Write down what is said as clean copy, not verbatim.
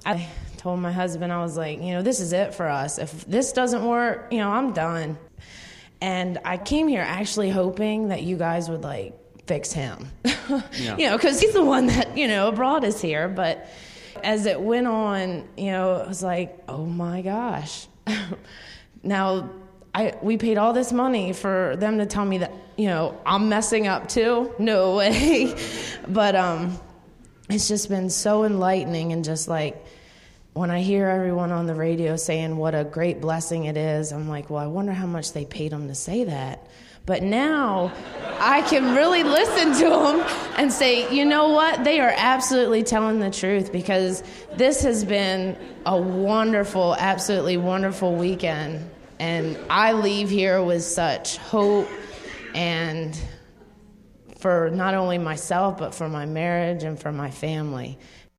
I told my husband, I was like, this is it for us. If this doesn't work, I'm done. And I came here actually hoping that you guys would fix him, because he's the one that, brought us here. But as it went on, it was like, oh my gosh. Now, we paid all this money for them to tell me that, I'm messing up too. No way. But it's just been so enlightening, and just when I hear everyone on the radio saying what a great blessing it is, I'm like, well, I wonder how much they paid them to say that. But now I can really listen to them and say, you know what? They are absolutely telling the truth, because this has been a wonderful, absolutely wonderful weekend. And I leave here with such hope, and for not only myself, but for my marriage and for my family.